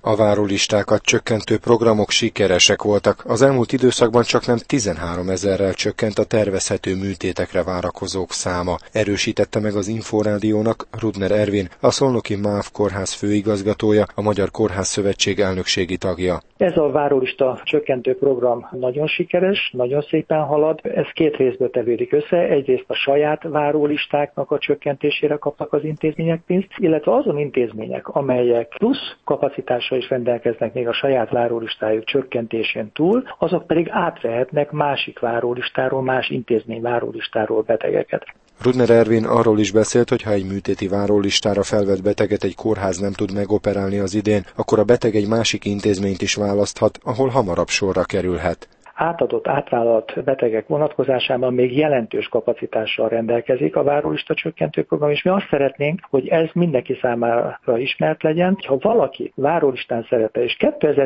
A várólistákat csökkentő programok sikeresek voltak. Az elmúlt időszakban csaknem 13 000-rel csökkent a tervezhető műtétekre várakozók száma. Erősítette meg az Inforádiónak Rudner Ervin, a szolnoki MÁV kórház főigazgatója, a Magyar Kórház Szövetség elnökségi tagja. Ez a várólista csökkentő program nagyon sikeres, nagyon szépen halad. Ez két részből tevődik össze. Egyrészt a saját várólistáknak a csökkentésére kaptak az intézmények pénzt, illetve azon intézmények, amelyek plusz kapacitással is rendelkeznek még a saját várólistájuk csökkentésén túl, azok pedig átvehetnek másik várólistáról, más intézmény várólistáról betegeket. Rudner Ervin arról is beszélt, hogy ha egy műtéti várólistára felvett beteget egy kórház nem tud megoperálni az idén, akkor a beteg egy másik intézményt is választhat, ahol hamarabb sorra kerülhet. Átadott, átvállalt betegek vonatkozásában még jelentős kapacitással rendelkezik a várólista csökkentő program, és mi azt szeretnénk, hogy ez mindenki számára ismert legyen. Ha valaki várólistán szerepel, és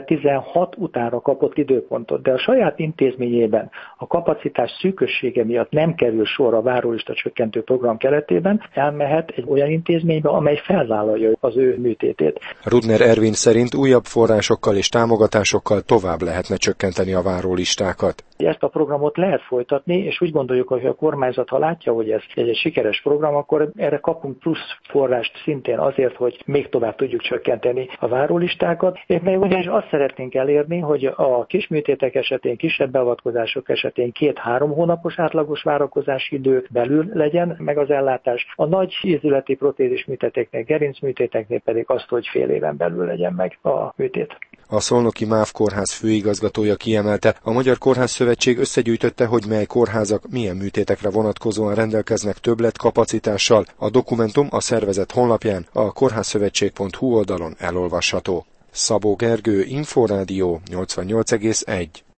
2016 utánra kapott időpontot, de a saját intézményében a kapacitás szűkössége miatt nem kerül sor a várólista csökkentő program keretében, elmehet egy olyan intézménybe, amely felvállalja az ő műtétét. Rudner Ervin szerint újabb forrásokkal és támogatásokkal tovább lehetne csökkenteni a várólistát. Ezt a programot lehet folytatni, és úgy gondoljuk, hogy a kormányzat, ha látja, hogy ez egy sikeres program, akkor erre kapunk plusz forrást szintén azért, hogy még tovább tudjuk csökkenteni a várólistákat. Még ugyanis azt szeretnénk elérni, hogy a kisműtétek esetén, kisebb beavatkozások esetén 2-3 hónapos átlagos várakozási idő belül legyen meg az ellátás. A nagy ízületi protézis műtéteknél, gerincműtéteknél pedig azt, hogy fél éven belül legyen meg a műtét. A szolnoki MÁV kórház főigazgatója kiemelte, a Magyar Kórház Szövetség összegyűjtötte, hogy mely kórházak milyen műtétekre vonatkozóan rendelkeznek többletkapacitással. A dokumentum a szervezet honlapján, a kórházszövetség.hu oldalon elolvasható. Szabó Gergő, Inforádió 88,1.